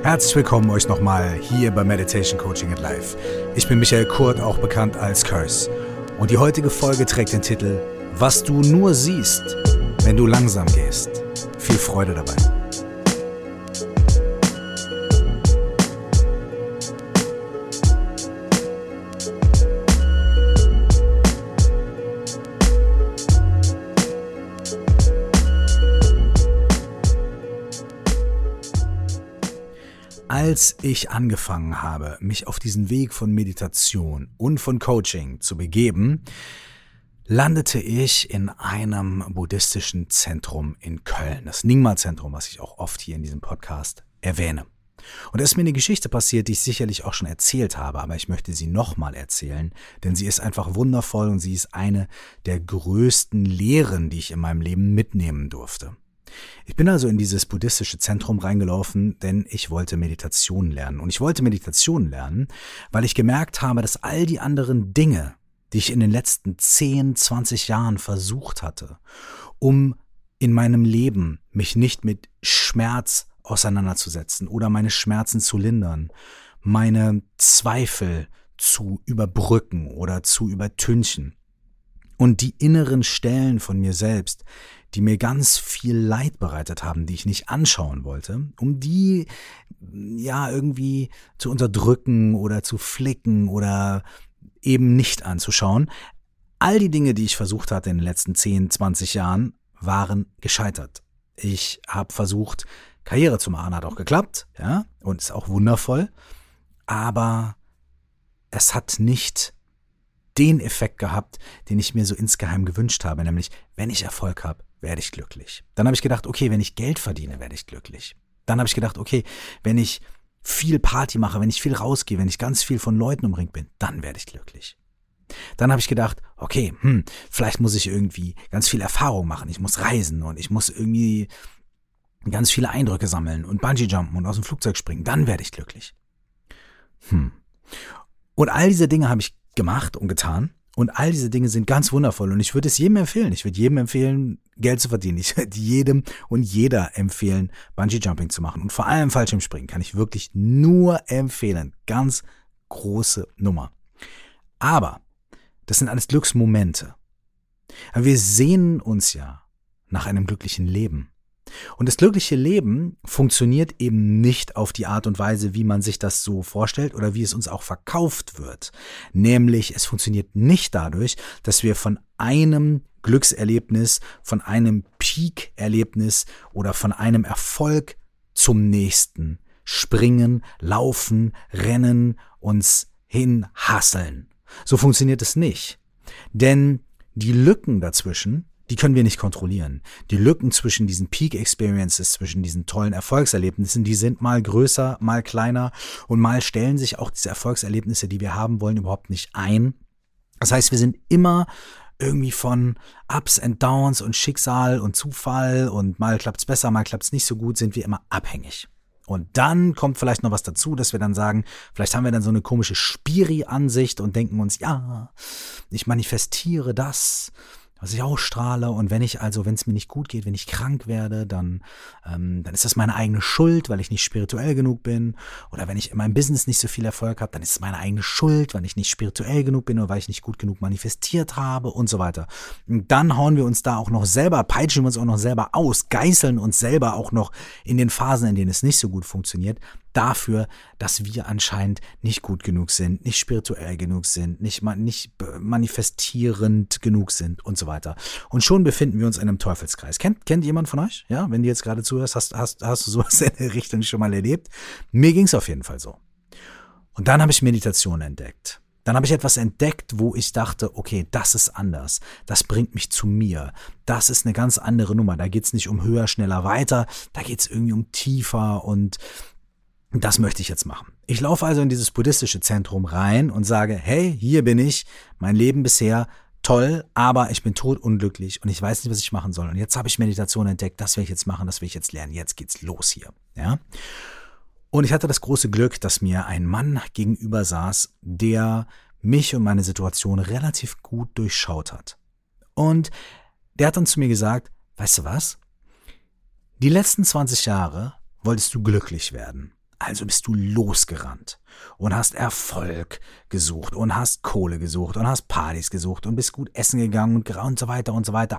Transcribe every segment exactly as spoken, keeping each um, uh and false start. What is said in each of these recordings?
Herzlich willkommen euch nochmal hier bei Meditation Coaching at Life. Ich bin Michael Kurt, auch bekannt als Curse. Und die heutige Folge trägt den Titel Was du nur siehst, wenn du langsam gehst. Viel Freude dabei. Als ich angefangen habe, mich auf diesen Weg von Meditation und von Coaching zu begeben, landete ich in einem buddhistischen Zentrum in Köln, das Nyingma-Zentrum, was ich auch oft hier in diesem Podcast erwähne. Und da ist mir eine Geschichte passiert, die ich sicherlich auch schon erzählt habe, aber ich möchte sie nochmal erzählen, denn sie ist einfach wundervoll und sie ist eine der größten Lehren, die ich in meinem Leben mitnehmen durfte. Ich bin also in dieses buddhistische Zentrum reingelaufen, denn ich wollte Meditation lernen. Und ich wollte Meditation lernen, weil ich gemerkt habe, dass all die anderen Dinge, die ich in den letzten zehn, zwanzig Jahren versucht hatte, um in meinem Leben mich nicht mit Schmerz auseinanderzusetzen oder meine Schmerzen zu lindern, meine Zweifel zu überbrücken oder zu übertünchen und die inneren Stellen von mir selbst, die mir ganz viel Leid bereitet haben, die ich nicht anschauen wollte, um die ja irgendwie zu unterdrücken oder zu flicken oder eben nicht anzuschauen. All die Dinge, die ich versucht hatte in den letzten zehn, zwanzig Jahren, waren gescheitert. Ich habe versucht, Karriere zu machen, hat auch geklappt, ja, und ist auch wundervoll, aber es hat nicht den Effekt gehabt, den ich mir so insgeheim gewünscht habe, nämlich, wenn ich Erfolg habe, werde ich glücklich. Dann habe ich gedacht, okay, wenn ich Geld verdiene, werde ich glücklich. Dann habe ich gedacht, okay, wenn ich viel Party mache, wenn ich viel rausgehe, wenn ich ganz viel von Leuten umringt bin, dann werde ich glücklich. Dann habe ich gedacht, okay, hm, vielleicht muss ich irgendwie ganz viel Erfahrung machen. Ich muss reisen und ich muss irgendwie ganz viele Eindrücke sammeln und Bungee-Jumpen und aus dem Flugzeug springen. Dann werde ich glücklich. Hm. Und all diese Dinge habe ich gemacht und getan. Und all diese Dinge sind ganz wundervoll und ich würde es jedem empfehlen. Ich würde jedem empfehlen, Geld zu verdienen. Ich würde jedem und jeder empfehlen, Bungee-Jumping zu machen. Und vor allem Fallschirmspringen kann ich wirklich nur empfehlen. Ganz große Nummer. Aber das sind alles Glücksmomente. Aber wir sehnen uns ja nach einem glücklichen Leben. Und das glückliche Leben funktioniert eben nicht auf die Art und Weise, wie man sich das so vorstellt oder wie es uns auch verkauft wird. Nämlich, es funktioniert nicht dadurch, dass wir von einem Glückserlebnis, von einem Peak-Erlebnis oder von einem Erfolg zum nächsten springen, laufen, rennen, uns hinhasseln. So funktioniert es nicht. Denn die Lücken dazwischen, die können wir nicht kontrollieren. Die Lücken zwischen diesen Peak Experiences, zwischen diesen tollen Erfolgserlebnissen, die sind mal größer, mal kleiner und mal stellen sich auch diese Erfolgserlebnisse, die wir haben wollen, überhaupt nicht ein. Das heißt, wir sind immer irgendwie von Ups and Downs und Schicksal und Zufall und mal klappt's besser, mal klappt's nicht so gut, sind wir immer abhängig. Und dann kommt vielleicht noch was dazu, dass wir dann sagen, vielleicht haben wir dann so eine komische Spiri-Ansicht und denken uns, ja, ich manifestiere das, was ich ausstrahle, und wenn ich also, wenn es mir nicht gut geht, wenn ich krank werde, dann, ähm, dann ist das meine eigene Schuld, weil ich nicht spirituell genug bin, oder wenn ich in meinem Business nicht so viel Erfolg habe, dann ist es meine eigene Schuld, weil ich nicht spirituell genug bin oder weil ich nicht gut genug manifestiert habe und so weiter. Und dann hauen wir uns da auch noch selber, peitschen wir uns auch noch selber aus, geißeln uns selber auch noch in den Phasen, in denen es nicht so gut funktioniert, dafür, dass wir anscheinend nicht gut genug sind, nicht spirituell genug sind, nicht, nicht manifestierend genug sind und so weiter. Und schon befinden wir uns in einem Teufelskreis. Kennt, kennt jemand von euch? Ja, wenn du jetzt gerade zuhörst, hast, hast, hast du sowas in der Richtung schon mal erlebt? Mir ging es auf jeden Fall so. Und dann habe ich Meditation entdeckt. Dann habe ich etwas entdeckt, wo ich dachte, okay, das ist anders. Das bringt mich zu mir. Das ist eine ganz andere Nummer. Da geht es nicht um höher, schneller, weiter. Da geht es irgendwie um tiefer, und das möchte ich jetzt machen. Ich laufe also in dieses buddhistische Zentrum rein und sage, hey, hier bin ich, mein Leben bisher toll, aber ich bin todunglücklich und ich weiß nicht, was ich machen soll. Und jetzt habe ich Meditation entdeckt, das will ich jetzt machen, das will ich jetzt lernen. Jetzt geht's los hier. Ja? Und ich hatte das große Glück, dass mir ein Mann gegenüber saß, der mich und meine Situation relativ gut durchschaut hat. Und der hat dann zu mir gesagt, weißt du was? Die letzten zwanzig Jahre wolltest du glücklich werden. Also bist du losgerannt und hast Erfolg gesucht und hast Kohle gesucht und hast Partys gesucht und bist gut essen gegangen und, und so weiter und so weiter.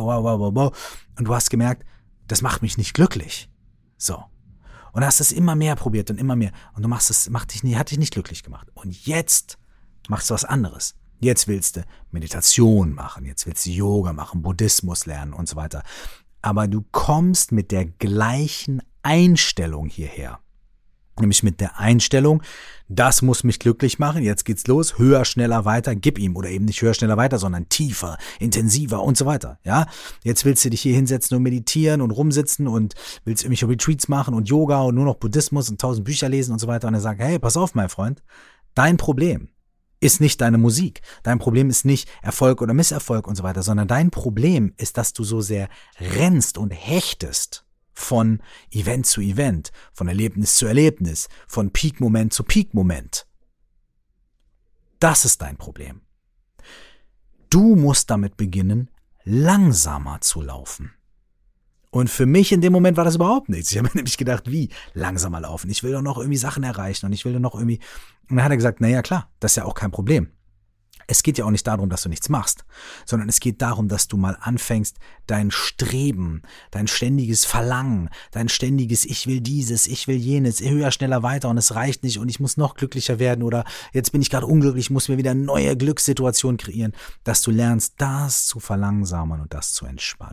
Und du hast gemerkt, das macht mich nicht glücklich. So. Und hast es immer mehr probiert und immer mehr. Und du machst es, macht dich nicht, hat dich nicht glücklich gemacht. Und jetzt machst du was anderes. Jetzt willst du Meditation machen, jetzt willst du Yoga machen, Buddhismus lernen und so weiter. Aber du kommst mit der gleichen Einstellung hierher. Nämlich mit der Einstellung, das muss mich glücklich machen, jetzt geht's los, höher, schneller, weiter, gib ihm. Oder eben nicht höher, schneller, weiter, sondern tiefer, intensiver und so weiter. Ja, jetzt willst du dich hier hinsetzen und meditieren und rumsitzen und willst irgendwelche Retreats machen und Yoga und nur noch Buddhismus und tausend Bücher lesen und so weiter. Und er sagt, hey, pass auf, mein Freund, dein Problem ist nicht deine Musik. Dein Problem ist nicht Erfolg oder Misserfolg und so weiter, sondern dein Problem ist, dass du so sehr rennst und hechtest von Event zu Event, von Erlebnis zu Erlebnis, von Peak-Moment zu Peak-Moment. Das ist dein Problem. Du musst damit beginnen, langsamer zu laufen. Und für mich in dem Moment war das überhaupt nichts. Ich habe mir nämlich gedacht, wie langsamer laufen? Ich will doch noch irgendwie Sachen erreichen und ich will doch noch irgendwie... Und dann hat er gesagt, naja klar, das ist ja auch kein Problem. Es geht ja auch nicht darum, dass du nichts machst, sondern es geht darum, dass du mal anfängst, dein Streben, dein ständiges Verlangen, dein ständiges Ich will dieses, ich will jenes, höher, schneller, weiter und es reicht nicht und ich muss noch glücklicher werden oder jetzt bin ich gerade unglücklich, muss mir wieder eine neue Glückssituation kreieren, dass du lernst, das zu verlangsamen und das zu entspannen.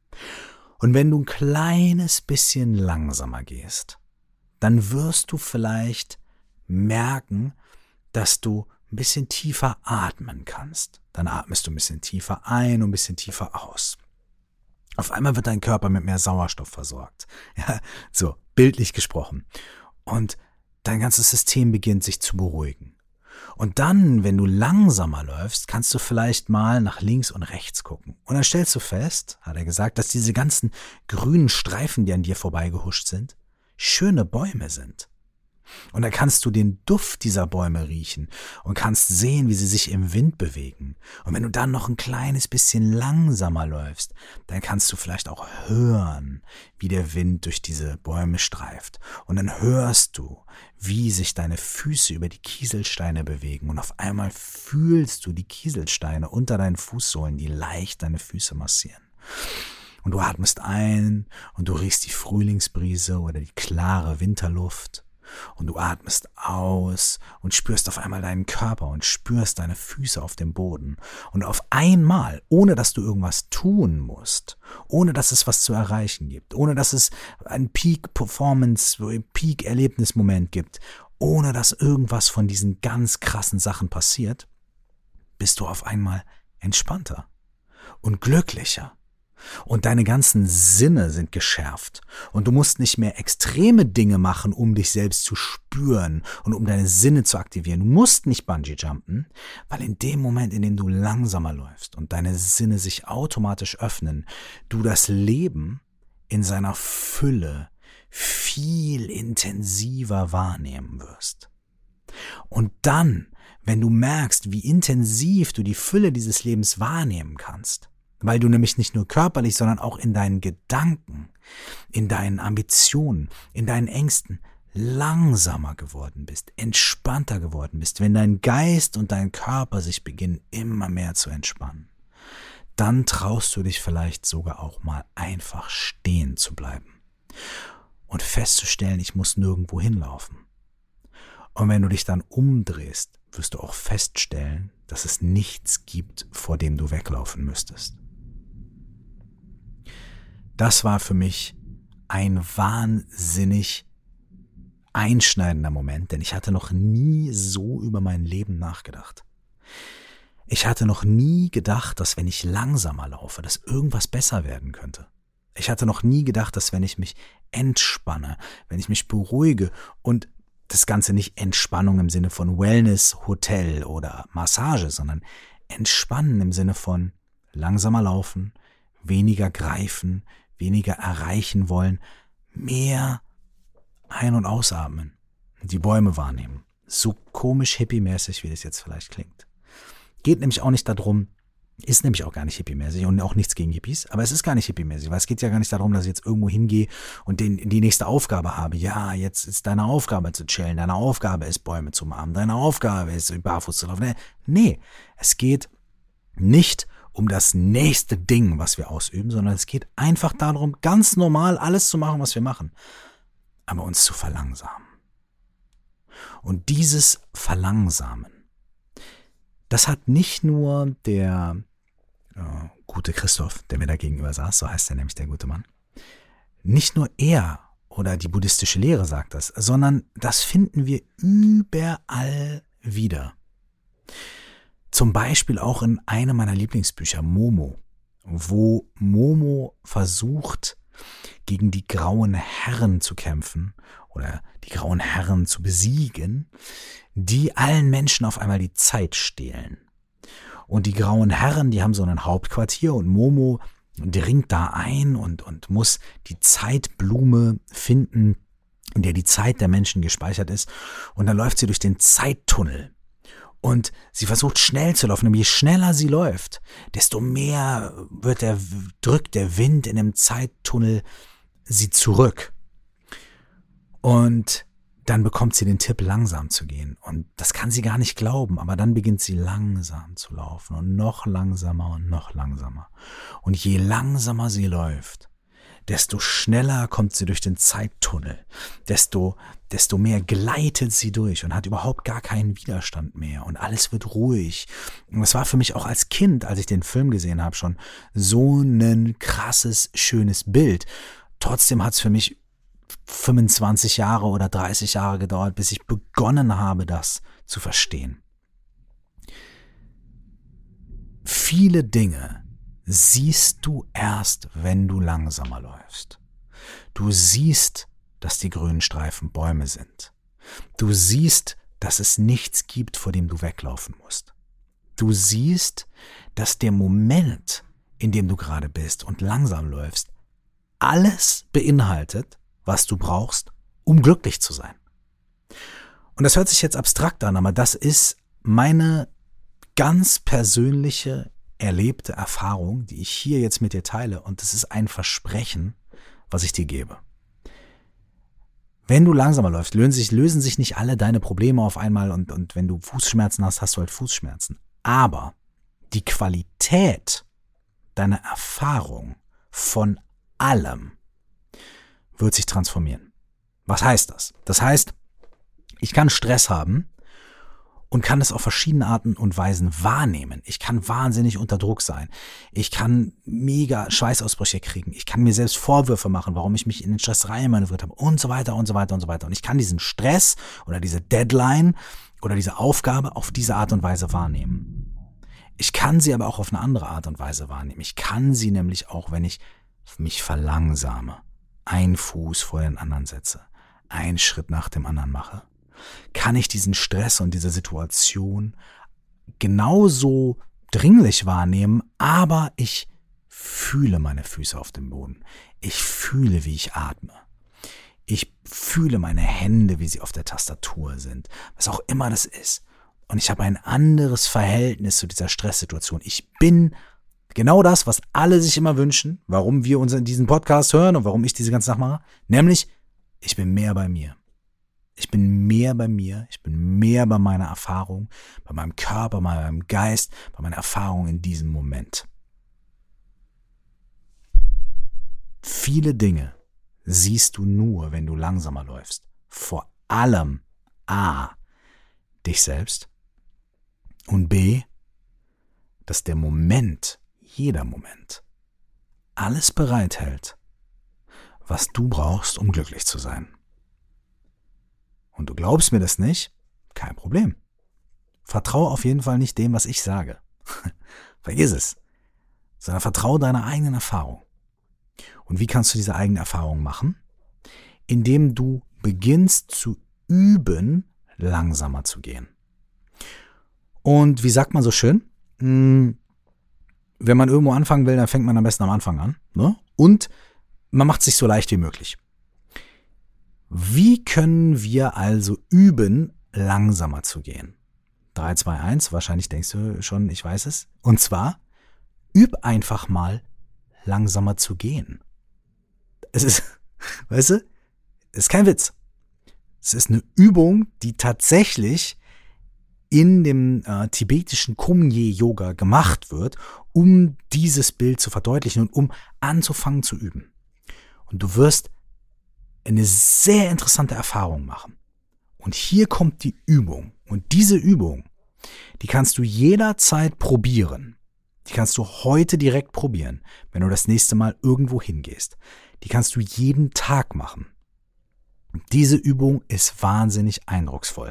Und wenn du ein kleines bisschen langsamer gehst, dann wirst du vielleicht merken, dass du ein bisschen tiefer atmen kannst. Dann atmest du ein bisschen tiefer ein und ein bisschen tiefer aus. Auf einmal wird dein Körper mit mehr Sauerstoff versorgt. Ja, so, bildlich gesprochen. Und dein ganzes System beginnt sich zu beruhigen. Und dann, wenn du langsamer läufst, kannst du vielleicht mal nach links und rechts gucken. Und dann stellst du fest, hat er gesagt, dass diese ganzen grünen Streifen, die an dir vorbeigehuscht sind, schöne Bäume sind. Und dann kannst du den Duft dieser Bäume riechen und kannst sehen, wie sie sich im Wind bewegen. Und wenn du dann noch ein kleines bisschen langsamer läufst, dann kannst du vielleicht auch hören, wie der Wind durch diese Bäume streift. Und dann hörst du, wie sich deine Füße über die Kieselsteine bewegen. Und auf einmal fühlst du die Kieselsteine unter deinen Fußsohlen, die leicht deine Füße massieren. Und du atmest ein und du riechst die Frühlingsbrise oder die klare Winterluft. Und du atmest aus und spürst auf einmal deinen Körper und spürst deine Füße auf dem Boden. Und auf einmal, ohne dass du irgendwas tun musst, ohne dass es was zu erreichen gibt, ohne dass es einen Peak-Performance, Peak-Erlebnismoment gibt, ohne dass irgendwas von diesen ganz krassen Sachen passiert, bist du auf einmal entspannter und glücklicher. Und deine ganzen Sinne sind geschärft. Und du musst nicht mehr extreme Dinge machen, um dich selbst zu spüren und um deine Sinne zu aktivieren. Du musst nicht Bungee-jumpen, weil in dem Moment, in dem du langsamer läufst und deine Sinne sich automatisch öffnen, du das Leben in seiner Fülle viel intensiver wahrnehmen wirst. Und dann, wenn du merkst, wie intensiv du die Fülle dieses Lebens wahrnehmen kannst, weil du nämlich nicht nur körperlich, sondern auch in deinen Gedanken, in deinen Ambitionen, in deinen Ängsten langsamer geworden bist, entspannter geworden bist, wenn dein Geist und dein Körper sich beginnen immer mehr zu entspannen, dann traust du dich vielleicht sogar auch mal einfach stehen zu bleiben und festzustellen, ich muss nirgendwo hinlaufen. Und wenn du dich dann umdrehst, wirst du auch feststellen, dass es nichts gibt, vor dem du weglaufen müsstest. Das war für mich ein wahnsinnig einschneidender Moment, denn ich hatte noch nie so über mein Leben nachgedacht. Ich hatte noch nie gedacht, dass wenn ich langsamer laufe, dass irgendwas besser werden könnte. Ich hatte noch nie gedacht, dass wenn ich mich entspanne, wenn ich mich beruhige und das Ganze nicht Entspannung im Sinne von Wellness, Hotel oder Massage, sondern Entspannen im Sinne von langsamer laufen, weniger greifen, weniger erreichen wollen, mehr ein- und ausatmen, die Bäume wahrnehmen. So komisch hippie-mäßig, wie das jetzt vielleicht klingt. Geht nämlich auch nicht darum, Ist nämlich auch gar nicht hippie-mäßig und auch nichts gegen Hippies, aber es ist gar nicht hippie-mäßig, weil es geht ja gar nicht darum, dass ich jetzt irgendwo hingehe und den, die nächste Aufgabe habe. Ja, jetzt ist deine Aufgabe zu chillen, deine Aufgabe ist Bäume zu umarmen, deine Aufgabe ist barfuß zu laufen. Nee, es geht nicht um das nächste Ding, was wir ausüben, sondern es geht einfach darum, ganz normal alles zu machen, was wir machen, aber uns zu verlangsamen. Und dieses Verlangsamen, das hat nicht nur der äh, gute Christoph, der mir da gegenüber saß, so heißt er nämlich, der gute Mann, nicht nur er oder die buddhistische Lehre sagt das, sondern das finden wir überall wieder. Zum Beispiel auch in einem meiner Lieblingsbücher, Momo, wo Momo versucht, gegen die grauen Herren zu kämpfen oder die grauen Herren zu besiegen, die allen Menschen auf einmal die Zeit stehlen. Und die grauen Herren, die haben so ein Hauptquartier und Momo dringt da ein und, und muss die Zeitblume finden, in der die Zeit der Menschen gespeichert ist. Und dann läuft sie durch den Zeittunnel. Und sie versucht schnell zu laufen. Und je schneller sie läuft, desto mehr wird der, drückt der Wind in dem Zeittunnel sie zurück. Und dann bekommt sie den Tipp, langsam zu gehen. Und das kann sie gar nicht glauben, aber dann beginnt sie langsam zu laufen und noch langsamer und noch langsamer. Und je langsamer sie läuft, desto schneller kommt sie durch den Zeittunnel, desto, desto mehr gleitet sie durch und hat überhaupt gar keinen Widerstand mehr und alles wird ruhig. Und es war für mich auch als Kind, als ich den Film gesehen habe, schon so ein krasses, schönes Bild. Trotzdem hat es für mich fünfundzwanzig Jahre oder dreißig Jahre gedauert, bis ich begonnen habe, das zu verstehen. Viele Dinge siehst du erst, wenn du langsamer läufst. Du siehst, dass die grünen Streifen Bäume sind. Du siehst, dass es nichts gibt, vor dem du weglaufen musst. Du siehst, dass der Moment, in dem du gerade bist und langsam läufst, alles beinhaltet, was du brauchst, um glücklich zu sein. Und das hört sich jetzt abstrakt an, aber das ist meine ganz persönliche, erlebte Erfahrung, die ich hier jetzt mit dir teile. Und das ist ein Versprechen, was ich dir gebe. Wenn du langsamer läufst, lösen sich, lösen sich nicht alle deine Probleme auf einmal und, und wenn du Fußschmerzen hast, hast du halt Fußschmerzen. Aber die Qualität deiner Erfahrung von allem wird sich transformieren. Was heißt das? Das heißt, ich kann Stress haben und kann es auf verschiedene Arten und Weisen wahrnehmen. Ich kann wahnsinnig unter Druck sein. Ich kann mega Schweißausbrüche kriegen. Ich kann mir selbst Vorwürfe machen, warum ich mich in den Stress reinmanövriert habe und so weiter und so weiter und so weiter. Und ich kann diesen Stress oder diese Deadline oder diese Aufgabe auf diese Art und Weise wahrnehmen. Ich kann sie aber auch auf eine andere Art und Weise wahrnehmen. Ich kann sie nämlich auch, wenn ich mich verlangsame, einen Fuß vor den anderen setze, einen Schritt nach dem anderen mache, kann ich diesen Stress und diese Situation genauso dringlich wahrnehmen, aber ich fühle meine Füße auf dem Boden. Ich fühle, wie ich atme. Ich fühle meine Hände, wie sie auf der Tastatur sind, was auch immer das ist. Und ich habe ein anderes Verhältnis zu dieser Stresssituation. Ich bin genau das, was alle sich immer wünschen, warum wir uns in diesen Podcast hören und warum ich diese ganze Sache mache, nämlich ich bin mehr bei mir. Ich bin mehr bei mir, ich bin mehr bei meiner Erfahrung, bei meinem Körper, bei meinem Geist, bei meiner Erfahrung in diesem Moment. Viele Dinge siehst du nur, wenn du langsamer läufst. Vor allem A, dich selbst und B, dass der Moment, jeder Moment, alles bereithält, was du brauchst, um glücklich zu sein. Und du glaubst mir das nicht? Kein Problem. Vertraue auf jeden Fall nicht dem, was ich sage. Vergiss es. Sondern vertraue deiner eigenen Erfahrung. Und wie kannst du diese eigene Erfahrung machen? Indem du beginnst zu üben, langsamer zu gehen. Und wie sagt man so schön? Wenn man irgendwo anfangen will, dann fängt man am besten am Anfang an. Ne? Und man macht es sich so leicht wie möglich. Wie können wir also üben, langsamer zu gehen? drei, zwei, eins, wahrscheinlich denkst du schon, ich weiß es. Und zwar üb einfach mal langsamer zu gehen. Es ist, weißt du, es ist kein Witz. Es ist eine Übung, die tatsächlich in dem äh, tibetischen Kumye-Yoga gemacht wird, um dieses Bild zu verdeutlichen und um anzufangen zu üben. Und du wirst eine sehr interessante Erfahrung machen. Und hier kommt die Übung. Und diese Übung, die kannst du jederzeit probieren. Die kannst du heute direkt probieren, wenn du das nächste Mal irgendwo hingehst. Die kannst du jeden Tag machen. Diese Übung ist wahnsinnig eindrucksvoll.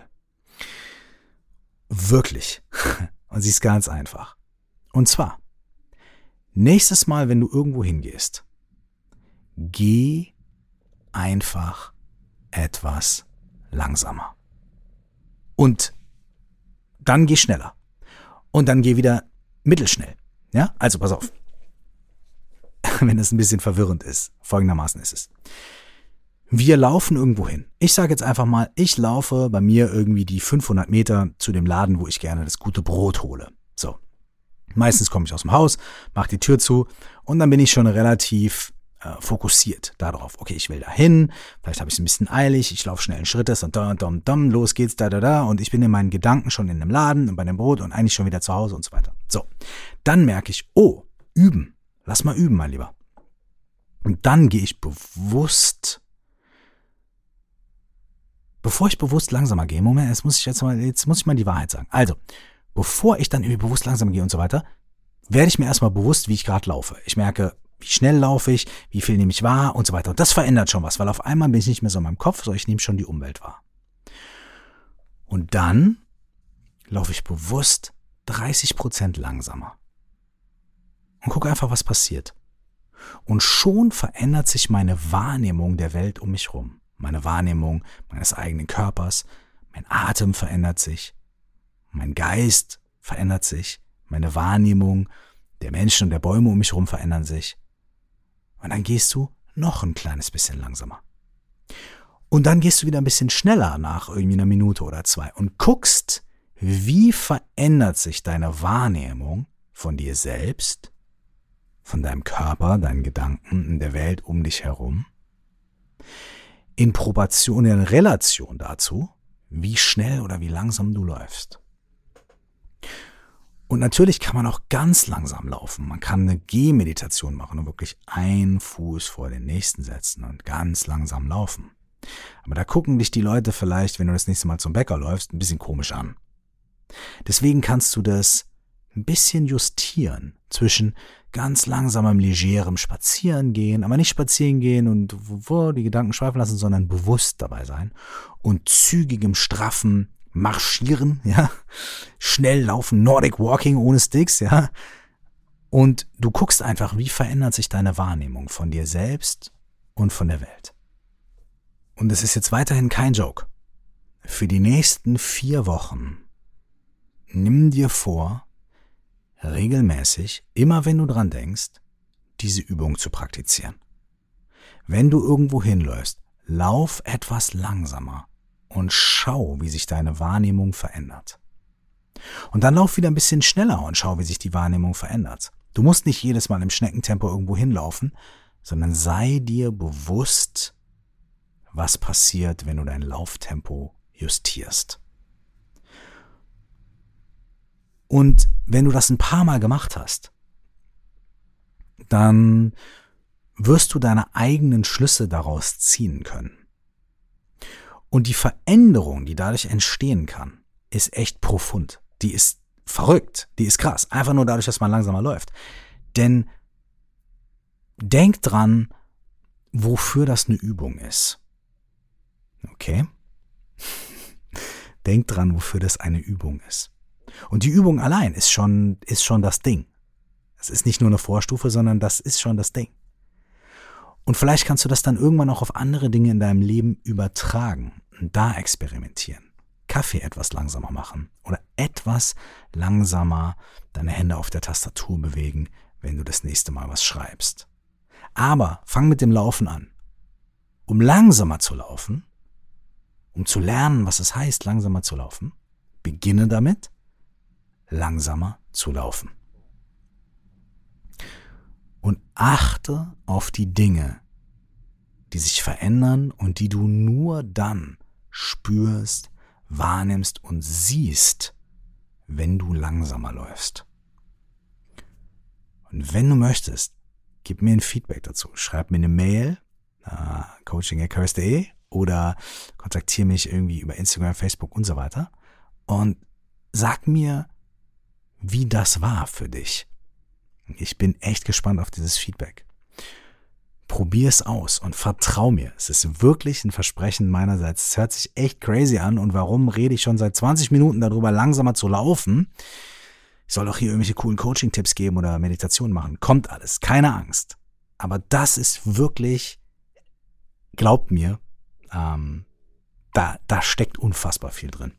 Wirklich. Und sie ist ganz einfach. Und zwar, nächstes Mal, wenn du irgendwo hingehst, geh einfach etwas langsamer. Und dann geh schneller. Und dann geh wieder mittelschnell. Ja, also pass auf. Wenn es ein bisschen verwirrend ist. Folgendermaßen ist es. Wir laufen irgendwo hin. Ich sage jetzt einfach mal, ich laufe bei mir irgendwie die fünfhundert Meter zu dem Laden, wo ich gerne das gute Brot hole. So. Meistens komme ich aus dem Haus, mache die Tür zu und dann bin ich schon relativ äh, fokussiert darauf. Okay, ich will da hin, vielleicht habe ich es ein bisschen eilig, ich laufe schnellen Schrittes und da, da, da, los geht's, da, da, da und ich bin in meinen Gedanken schon in dem Laden und bei dem Brot und eigentlich schon wieder zu Hause und so weiter. So, dann merke ich, oh, üben. Lass mal üben, mein Lieber. Und dann gehe ich bewusst Bevor ich bewusst langsamer gehe, Moment, jetzt muss ich jetzt mal, jetzt muss ich mal die Wahrheit sagen. Also, bevor ich dann irgendwie bewusst langsamer gehe und so weiter, werde ich mir erstmal bewusst, wie ich gerade laufe. Ich merke, wie schnell laufe ich, wie viel nehme ich wahr und so weiter. Und das verändert schon was, weil auf einmal bin ich nicht mehr so in meinem Kopf, sondern ich nehme schon die Umwelt wahr. Und dann laufe ich bewusst dreißig Prozent langsamer. Und gucke einfach, was passiert. Und schon verändert sich meine Wahrnehmung der Welt um mich rum. Meine Wahrnehmung meines eigenen Körpers, mein Atem verändert sich, mein Geist verändert sich, meine Wahrnehmung der Menschen und der Bäume um mich herum verändern sich. Und dann gehst du noch ein kleines bisschen langsamer. Und dann gehst du wieder ein bisschen schneller nach irgendwie einer Minute oder zwei und guckst, wie verändert sich deine Wahrnehmung von dir selbst, von deinem Körper, deinen Gedanken, in der Welt um dich herum. In Proportion, in Relation dazu, wie schnell oder wie langsam du läufst. Und natürlich kann man auch ganz langsam laufen. Man kann eine Gehmeditation machen und wirklich einen Fuß vor den nächsten setzen und ganz langsam laufen. Aber da gucken dich die Leute vielleicht, wenn du das nächste Mal zum Bäcker läufst, ein bisschen komisch an. Deswegen kannst du das ein bisschen justieren zwischen ganz langsamem, legerem Spazieren gehen, aber nicht spazieren gehen und wo die Gedanken schweifen lassen, sondern bewusst dabei sein und zügigem, straffen Marschieren, ja, schnell laufen, Nordic Walking ohne Sticks, ja, und du guckst einfach, wie verändert sich deine Wahrnehmung von dir selbst und von der Welt. Und es ist jetzt weiterhin kein Joke. Für die nächsten vier Wochen nimm dir vor, regelmäßig, immer wenn du dran denkst, diese Übung zu praktizieren. Wenn du irgendwo hinläufst, lauf etwas langsamer und schau, wie sich deine Wahrnehmung verändert. Und dann lauf wieder ein bisschen schneller und schau, wie sich die Wahrnehmung verändert. Du musst nicht jedes Mal im Schneckentempo irgendwo hinlaufen, sondern sei dir bewusst, was passiert, wenn du dein Lauftempo justierst. Und wenn du das ein paar Mal gemacht hast, dann wirst du deine eigenen Schlüsse daraus ziehen können. Und die Veränderung, die dadurch entstehen kann, ist echt profund. Die ist verrückt, die ist krass. Einfach nur dadurch, dass man langsamer läuft. Denn denk dran, wofür das eine Übung ist. Okay? Denk dran, wofür das eine Übung ist. Und die Übung allein ist schon, ist schon das Ding. Es ist nicht nur eine Vorstufe, sondern das ist schon das Ding. Und vielleicht kannst du das dann irgendwann auch auf andere Dinge in deinem Leben übertragen und da experimentieren. Kaffee etwas langsamer machen oder etwas langsamer deine Hände auf der Tastatur bewegen, wenn du das nächste Mal was schreibst. Aber fang mit dem Laufen an. Um langsamer zu laufen, um zu lernen, was es heißt, langsamer zu laufen, beginne damit, langsamer zu laufen. und achte auf die Dinge, die sich verändern und die du nur dann spürst, wahrnimmst und siehst, wenn du langsamer läufst. Und wenn du möchtest, gib mir ein Feedback dazu. Schreib mir eine Mail, uh, coaching at curse punkt de oder kontaktiere mich irgendwie über Instagram, Facebook und so weiter und sag mir, wie das war für dich. Ich bin echt gespannt auf dieses Feedback. Probier es aus und vertrau mir. Es ist wirklich ein Versprechen meinerseits. Es hört sich echt crazy an. Und warum rede ich schon seit zwanzig Minuten darüber, langsamer zu laufen? Ich soll auch hier irgendwelche coolen Coaching-Tipps geben oder Meditationen machen. Kommt alles, keine Angst. Aber das ist wirklich, glaubt mir, ähm, da, da steckt unfassbar viel drin.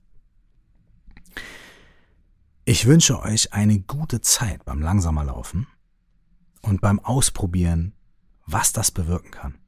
Ich wünsche euch eine gute Zeit beim langsamer Laufen und beim Ausprobieren, was das bewirken kann.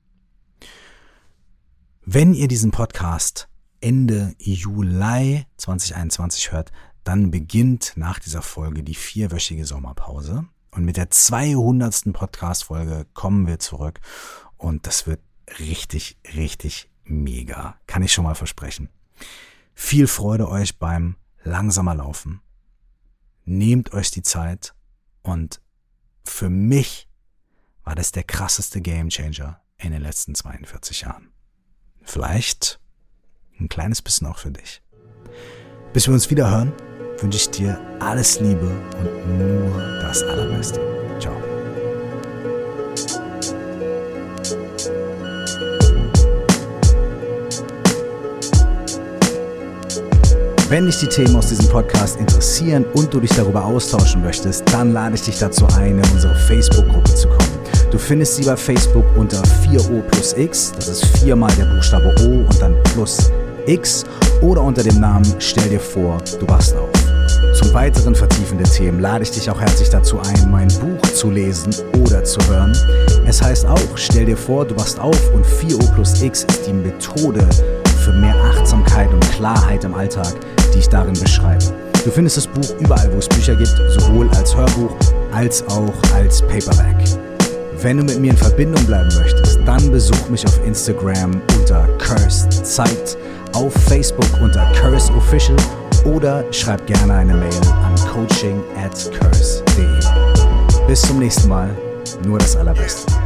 Wenn ihr diesen Podcast Ende Juli zwanzig einundzwanzig hört, dann beginnt nach dieser Folge die vierwöchige Sommerpause. Und mit der zweihundertsten Podcast-Folge kommen wir zurück. Und das wird richtig, richtig mega. Kann ich schon mal versprechen. Viel Freude euch beim langsamer Laufen. Nehmt euch die Zeit. Und für mich war das der krasseste Gamechanger in den letzten zweiundvierzig Jahren. Vielleicht ein kleines bisschen auch für dich. Bis wir uns wieder hören, wünsche ich dir alles Liebe und nur das Allerbeste. Ciao. Wenn dich die Themen aus diesem Podcast interessieren und du dich darüber austauschen möchtest, dann lade ich dich dazu ein, in unsere Facebook-Gruppe zu kommen. Du findest sie bei Facebook unter vier O plus X, das ist viermal der Buchstabe O und dann plus X, oder unter dem Namen Stell dir vor, du wachst auf. Zum weiteren Vertiefen der Themen lade ich dich auch herzlich dazu ein, mein Buch zu lesen oder zu hören. Es heißt auch Stell dir vor, du wachst auf und vier O plus X ist die Methode für mehr Achtsamkeit und Klarheit im Alltag, die ich darin beschreibe. Du findest das Buch überall, wo es Bücher gibt, sowohl als Hörbuch als auch als Paperback. Wenn du mit mir in Verbindung bleiben möchtest, dann besuch mich auf Instagram unter Cursed Zeit, auf Facebook unter Curse Official oder schreib gerne eine Mail an coaching at curse punkt de. Bis zum nächsten Mal, nur das Allerbeste.